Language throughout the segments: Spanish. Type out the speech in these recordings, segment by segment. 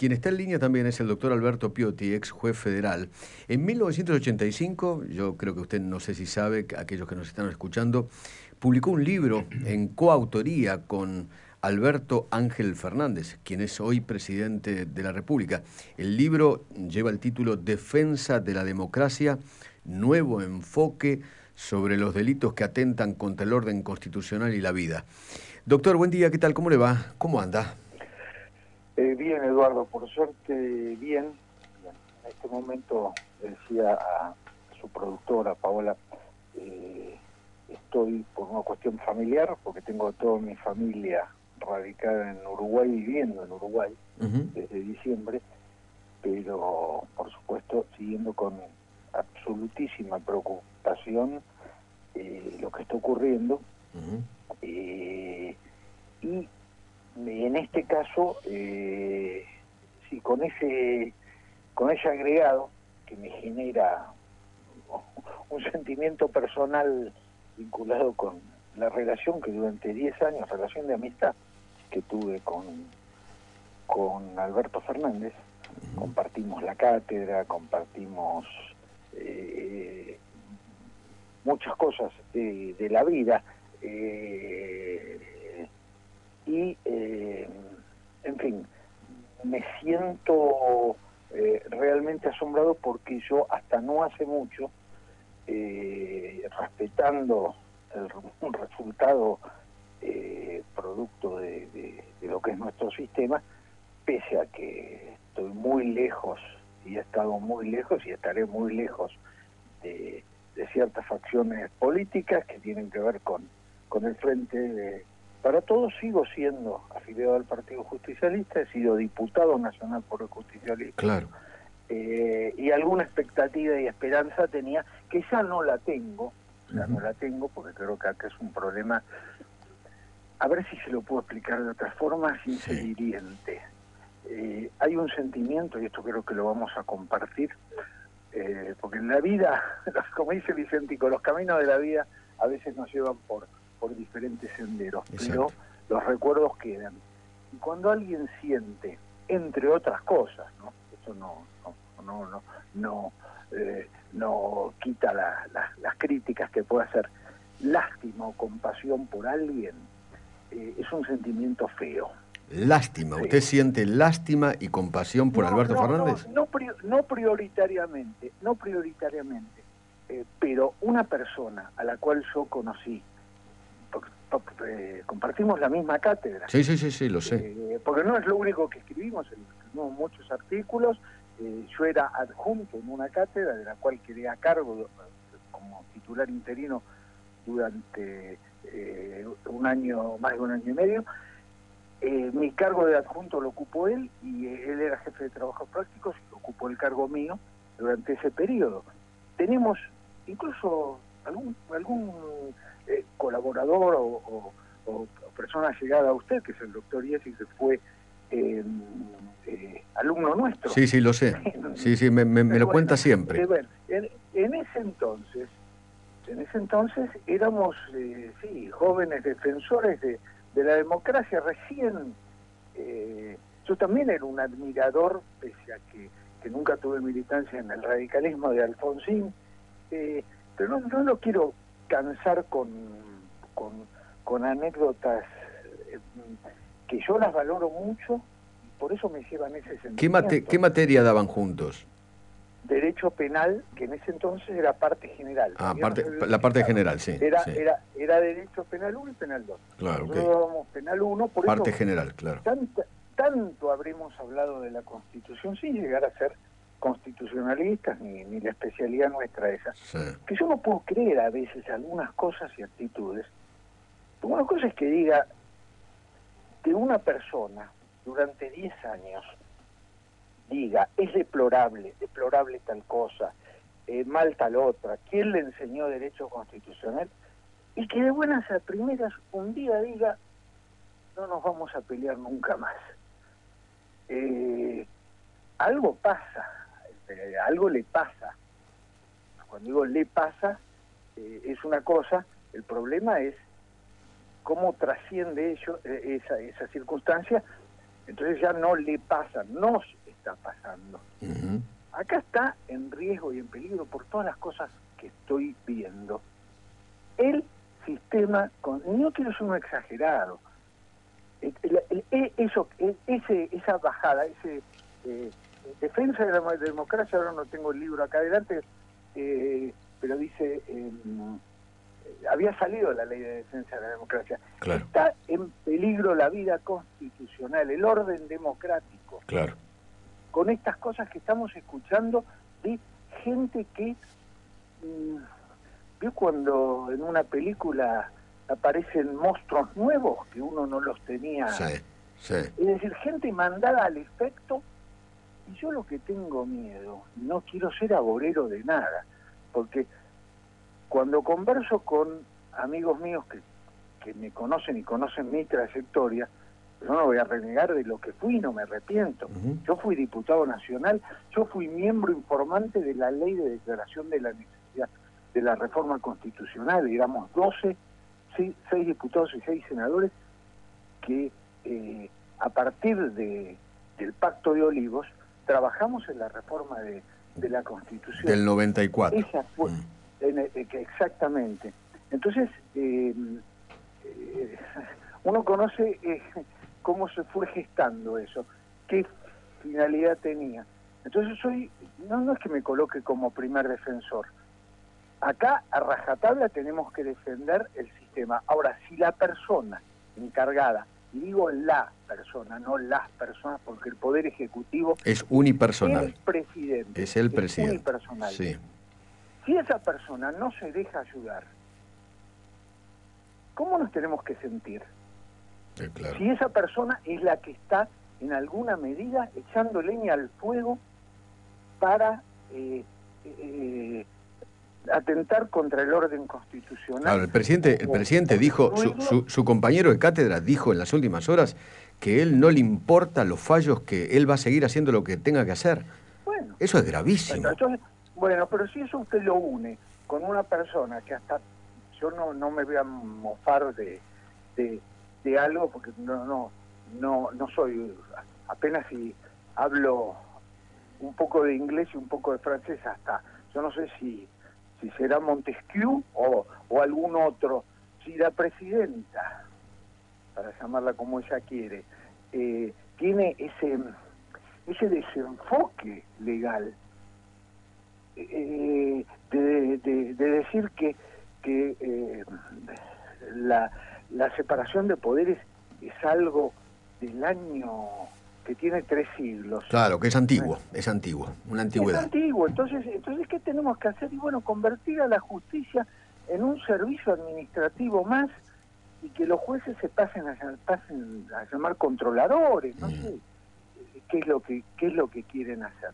Quien está en línea también es el doctor Alberto Piotti, ex juez federal. En 1985, yo creo que usted no sé si sabe, aquellos que nos están escuchando, publicó un libro en coautoría con Alberto Ángel Fernández, quien es hoy presidente de la República. El libro lleva el título Defensa de la Democracia, nuevo enfoque sobre los delitos que atentan contra el orden constitucional y la vida. Doctor, buen día, ¿qué tal? ¿Cómo le va? ¿Cómo anda? Bien, Eduardo, por suerte bien. En este momento decía a su productora, Paola, estoy por una cuestión familiar, porque tengo toda mi familia radicada en Uruguay, viviendo en Uruguay desde diciembre, pero por supuesto siguiendo con absolutísima preocupación lo que está ocurriendo. Y en este caso, sí, con ese agregado que me genera un sentimiento personal vinculado con la relación que durante 10 años, relación de amistad que tuve con Alberto Fernández, compartimos la cátedra, compartimos muchas cosas de la vida, y en fin, me siento realmente asombrado porque yo hasta no hace mucho, respetando un resultado producto de lo que es nuestro sistema, pese a que estoy muy lejos y he estado muy lejos y estaré muy lejos de ciertas facciones políticas que tienen que ver con el Frente para Todos, sigo siendo afiliado al Partido Justicialista, he sido diputado nacional por el Justicialismo. Claro. Y alguna expectativa y esperanza tenía, que ya no la tengo, porque creo que acá es un problema, a ver si se lo puedo explicar de otra forma, sin ser hiriente. Hay un sentimiento, y esto creo que lo vamos a compartir, porque en la vida, como dice Vicentico, los caminos de la vida a veces nos llevan por diferentes senderos. Exacto. Pero los recuerdos quedan. Y cuando alguien siente, entre otras cosas, ¿no? Eso no quita las críticas que puede hacer, lástima o compasión por alguien, es un sentimiento feo. Lástima, ¿usted siente lástima y compasión por Alberto Fernández? No prioritariamente, pero una persona a la cual yo conocí, compartimos la misma cátedra. Sí, lo sé. Porque no es lo único que escribimos muchos artículos. Yo era adjunto en una cátedra de la cual quedé a cargo como titular interino durante más de un año y medio. Mi cargo de adjunto lo ocupó él, y él era jefe de trabajos prácticos y ocupó el cargo mío durante ese periodo. Tenemos incluso algún colaborador o persona llegada a usted, que es el doctor Iesi, que fue alumno nuestro. Sí, lo sé. Sí, me lo cuenta siempre. En ese entonces éramos jóvenes defensores de la democracia. Recién yo también era un admirador, pese a que nunca tuve militancia en el radicalismo, de Alfonsín, pero no lo quiero cansar con anécdotas que yo las valoro mucho, y por eso me llevan ese sentimiento. ¿Qué materia daban juntos? Derecho penal, que en ese entonces era parte general. La parte general, sí. Era Derecho Penal 1 y Penal 2. Claro, nosotros dábamos Penal 1, por parte eso general, claro. Tanto habremos hablado de la Constitución, sin llegar a ser constitucionalistas, ni la especialidad nuestra esa. Sí. Que yo no puedo creer a veces algunas cosas y actitudes. Una cosa es que diga que una persona durante 10 años diga, es deplorable tal cosa, mal tal otra, ¿quién le enseñó derecho constitucional? Y que de buenas a primeras un día diga, no nos vamos a pelear nunca más. Algo pasa, algo le pasa. Cuando digo le pasa, es una cosa, el problema es cómo trasciende esa circunstancia Entonces ya no le pasa, nos está pasando. Acá está en riesgo y en peligro por todas las cosas que estoy viendo. El sistema, no quiero ser un exagerado, esa bajada, defensa de la democracia, ahora no tengo el libro acá adelante, pero dice, había salido la ley de defensa de la democracia. Claro. Está en peligro la vida constitucional, el orden democrático. Claro. Con estas cosas que estamos escuchando de gente que... ¿vio cuando en una película aparecen monstruos nuevos que uno no los tenía? Sí, sí. Es decir, gente mandada al efecto. Y yo lo que tengo miedo, no quiero ser agorero de nada, porque cuando converso con amigos míos que me conocen y conocen mi trayectoria, yo no voy a renegar de lo que fui, no me arrepiento. Yo fui diputado nacional, yo fui miembro informante de la ley de declaración de la necesidad de la reforma constitucional. Éramos 12, 6 diputados y 6 senadores que a partir del Pacto de Olivos trabajamos en la reforma de la Constitución. Del 94. Esa fue, exactamente. Entonces, uno conoce cómo se fue gestando eso, qué finalidad tenía. Entonces no es que me coloque como primer defensor. Acá, a rajatabla, tenemos que defender el sistema. Ahora, si la persona encargada, y digo la persona, no las personas, porque el Poder Ejecutivo es unipersonal. El presidente. Es el presidente. Unipersonal. Sí. Si esa persona no se deja ayudar, ¿cómo nos tenemos que sentir? Claro. Si esa persona es la que está, en alguna medida, echando leña al fuego para atentar contra el orden constitucional. Claro, el presidente dijo, su compañero de cátedra dijo en las últimas horas que él no le importa los fallos, que él va a seguir haciendo lo que tenga que hacer. Bueno, eso es gravísimo. Entonces, pero si eso usted lo une con una persona que hasta yo no me voy a mofar de algo, porque no soy, apenas si hablo un poco de inglés y un poco de francés, hasta yo no sé si será Montesquieu o algún otro. Si la presidenta, para llamarla como ella quiere, tiene ese desenfoque legal de decir que la separación de poderes es algo del año que tiene 3 siglos. Claro, que es antiguo, una antigüedad. Es antiguo, entonces ¿qué tenemos que hacer? Y bueno, convertir a la justicia en un servicio administrativo más, y que los jueces se pasen a llamar controladores, no sé qué es lo que quieren hacer.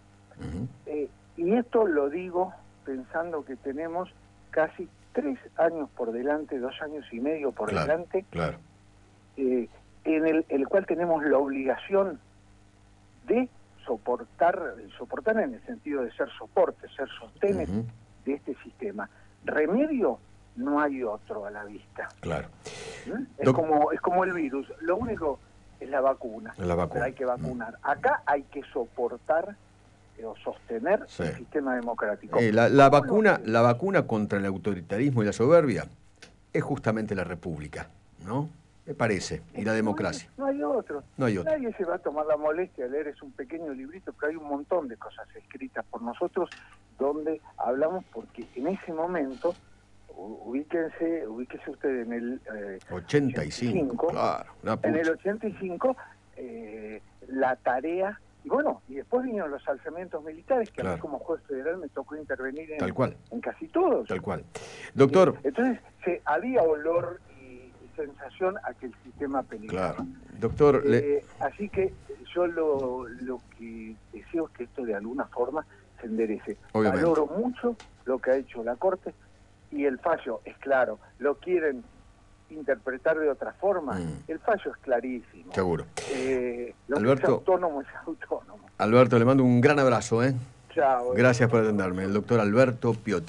Y esto lo digo pensando que tenemos casi 3 años por delante, 2 años y medio por delante, claro. En el cual tenemos la obligación de soportar en el sentido de ser soporte, ser sostenes de este sistema. Remedio no hay otro a la vista. Claro. Es como el virus, lo único es la vacuna. Pero hay que vacunar. Acá hay que soportar o sostener el sistema democrático. La vacuna contra el autoritarismo y la soberbia es justamente la república, ¿no? Me parece, y la democracia. No hay otro. Nadie se va a tomar la molestia de leer, es un pequeño librito, pero hay un montón de cosas escritas por nosotros donde hablamos, porque en ese momento, ubíquese usted en el 85, claro. En el 85, la tarea, y después vinieron los alzamientos militares, que a mí como juez federal me tocó intervenir en casi todos. Tal cual. Doctor. Entonces, había olor sensación a que el sistema peligraba. Claro. Doctor, así que yo lo que deseo es que esto de alguna forma se enderece. Obviamente. Valoro mucho lo que ha hecho la Corte, y el fallo es claro. Lo quieren interpretar de otra forma, el fallo es clarísimo. Seguro. Lo Alberto, que es autónomo es autónomo. Alberto, le mando un gran abrazo. Chao. Gracias por atenderme. El doctor Alberto Piotti.